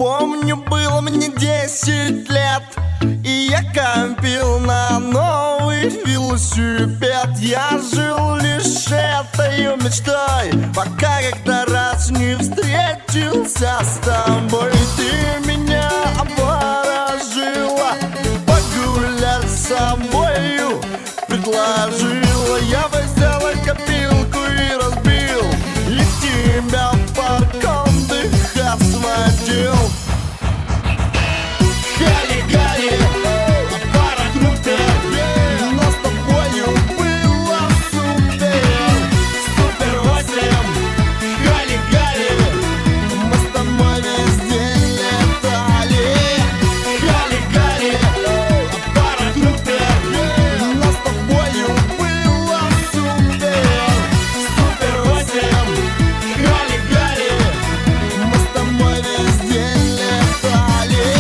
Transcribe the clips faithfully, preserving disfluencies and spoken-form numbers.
Помню, было мне десять лет, и я копил на новый велосипед. Я жил лишь этой мечтой, пока как-то раз не встретился с тобой. Ты меня обворожила, погулять с собою предложила. Я взяла копилку и разбил, и тебя в парк отдыха сводил. Гали-гали, пара трупер, но с тобою было супер. Супер восемь, гали-гали, мы с тобой весь день летали. Гали-гали, пара трупер, но с тобою было супер. Супер восемь, гали-гали, мы с тобой весь день летали.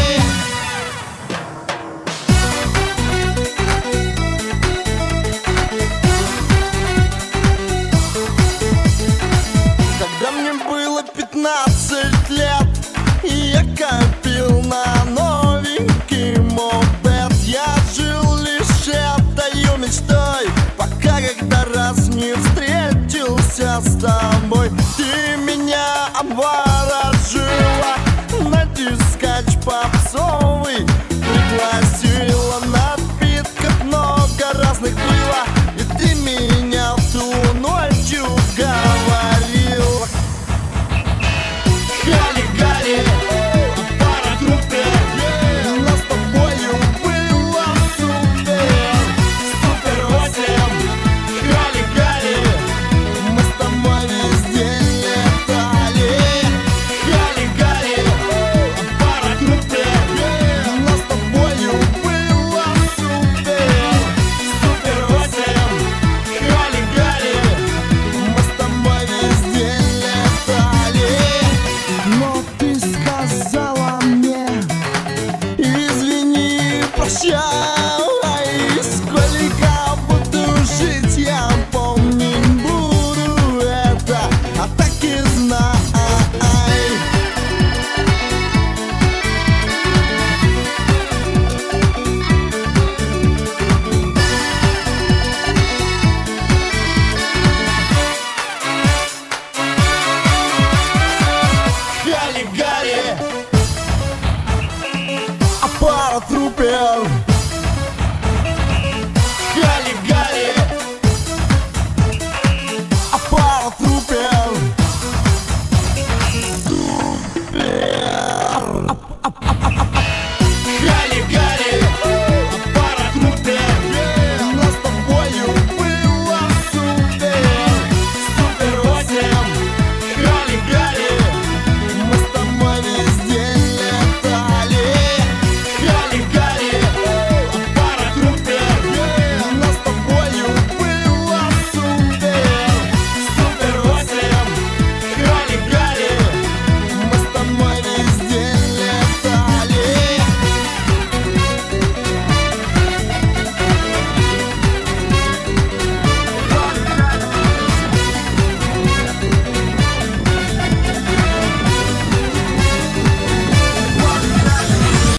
Когда мне было пятнадцать лет, и я копил на новенький мопед. Я жил лишь этой мечтой, пока как-то раз не встретился с тобой. Ты меня обворожила,